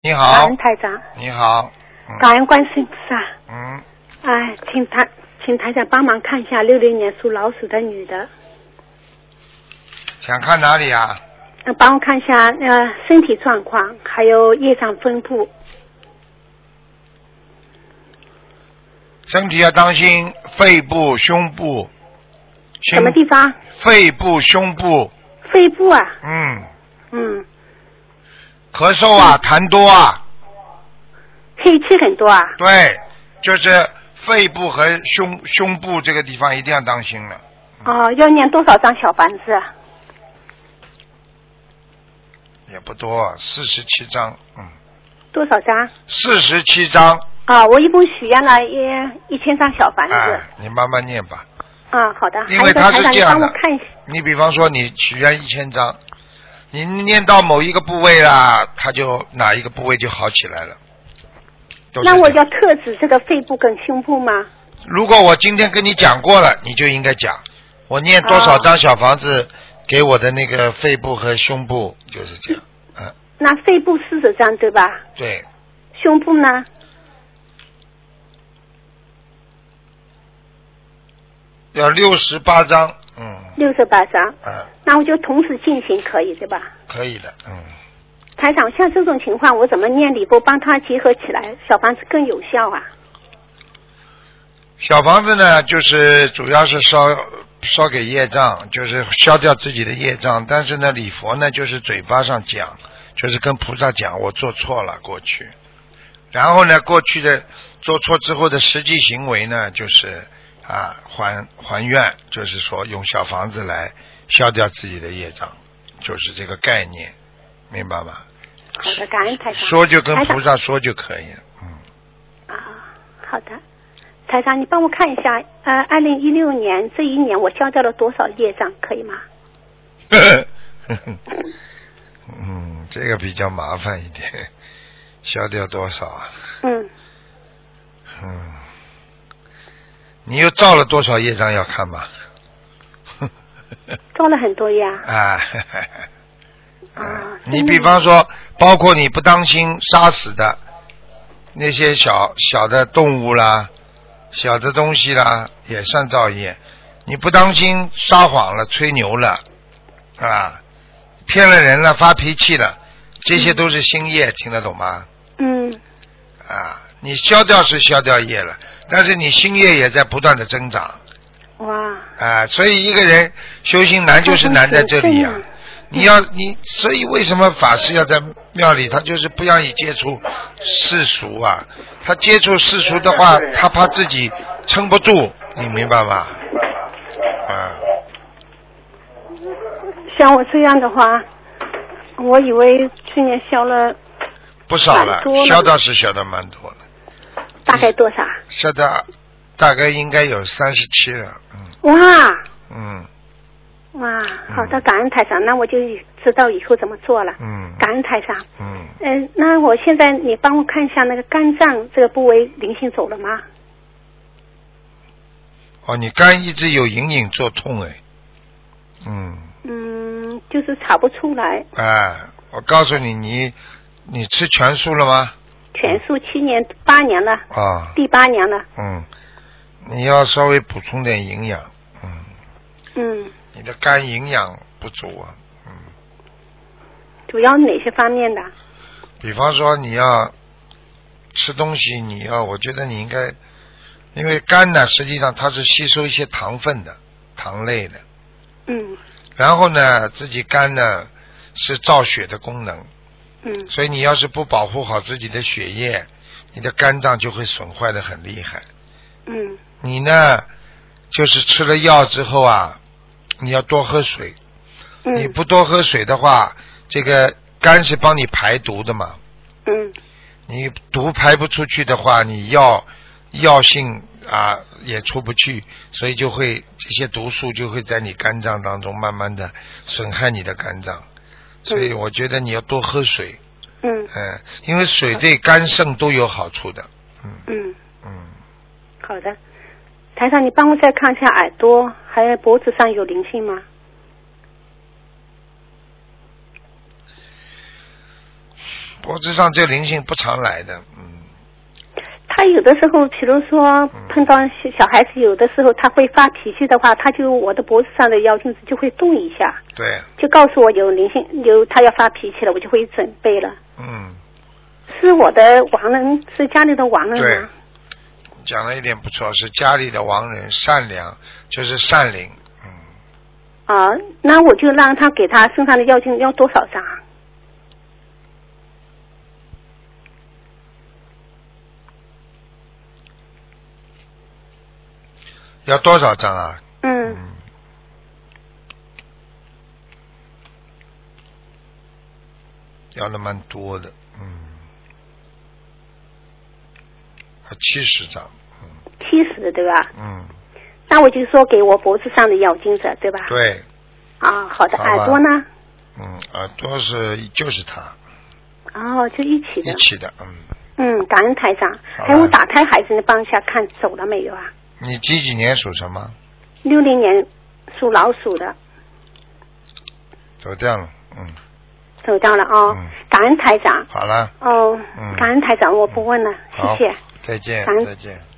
你好， 感恩台长。 你好。 感恩观世音菩萨。 嗯。 请台长帮忙看一下66年属老鼠的女的。 想看哪里啊？ 帮我看一下身体状况，还有业障分布。 身体要当心肺部、胸部。 什么地方？ 肺部、胸部。 肺部啊。 嗯。咳嗽啊，痰多啊。 黑气很多啊。 对，就是肺部和胸部这个地方一定要当心了。 要念多少张小房子啊？ 也不多，47张。 多少张 ？47张。 我一共许愿了1000张小房子。 你慢慢念吧。 好的。 因为它是这样的， 你帮我看一下。 你比方说你许愿1000张，你念到某一个部位啦，它就哪一个部位就好起来了。 那我要特指这个肺部跟胸部吗？ 如果我今天跟你讲过了，你就应该讲我念多少张小房子给我的那个肺部和胸部，就是这样。 那肺部40张对吧？ 对。 胸部呢要68张。 68张。那我就同时进行可以对吧？ 可以的。 台长，像这种情况我怎么念礼佛帮他结合起来，小房子更有效啊？ 小房子呢，就是主要是烧给业障，就是消掉自己的业障。但是呢，礼佛呢，就是嘴巴上讲，就是跟菩萨讲我做错了过去。然后呢，过去的做错之后的实际行为呢，就是还愿，就是说用小房子来消掉自己的业障，就是这个概念，明白吗？ 好的，感恩台长。 说就跟菩萨说就可以了。 好的。台长，你帮我看一下，2016年这一年我消掉了多少业障，可以吗？ 这个比较麻烦一点，消掉多少啊？你又造了多少业障要看吗？ 造了很多呀。 你比方说，包括你不当心杀死的那些小的动物啦。小的东西啦，也算造业。你不当心撒谎了、吹牛了，骗了人了、发脾气了，这些都是新业，听得懂吗？你消掉是消掉业了，但是你新业也在不断的增长。所以一个人修行难就是难在这里啊。所以为什么法师要在庙里？他就是不让你接触世俗啊。他接触世俗的话，他怕自己撑不住，你明白吗？ 像我这样的话，我以为去年消了不少了，消倒是消的蛮多了。 大概多少？ 消的大概应该有37了。 哇，好的，感恩台长，那我就知道以后怎么做了。感恩台长。那我现在你帮我看一下那个肝脏这个部位灵性走了吗？ 你肝一直有隐隐作痛哎。 就是查不出来。 我告诉你，你吃全素了吗？ 全素8年了。第8年了。 你要稍微补充点营养。你的肝营养不足啊。 主要哪些方面的？ 比方说你要吃东西，我觉得你应该，因为肝呢实际上它是吸收一些糖分的，糖类的。然后呢，自己肝呢是造血的功能。所以你要是不保护好自己的血液，你的肝脏就会损坏的很厉害。你呢就是吃了药之后啊，你要多喝水。你不多喝水的话，这个肝是帮你排毒的嘛。你毒排不出去的话，你药性也出不去，所以就会这些毒素就会在你肝脏当中慢慢的损害你的肝脏。所以我觉得你要多喝水。因为水对肝肾都有好处的。 好的，台长，你帮我再看一下耳朵还有脖子上有灵性吗？ 脖子上这灵性不常来的， 他有的时候，比如说碰到小孩子，有的时候他会发脾气的话，我的脖子上的妖精子就会动一下， 对， 就告诉我有灵性，他要发脾气了，我就会准备了。是我的亡人，是家里的亡人吗？ 对，讲了一点不错，是家里的亡人，善良，就是善灵。 那我就让他给他身上的妖精要多少张？ 要多少张啊？要的蛮多的，70张 ，70对吧？那我就说给我脖子上的妖精者对吧？ 对。 好的。耳朵呢？ 耳朵就是他。 就一起的。 一起的， 感恩台长。还有打胎孩子，你帮一下看走了没有啊？ 你几年属什么 ？60年属老鼠的。 走掉了， 走掉了感恩台长。 好了。 感恩台长，我不问了，谢谢。 再见。 感恩。 再见。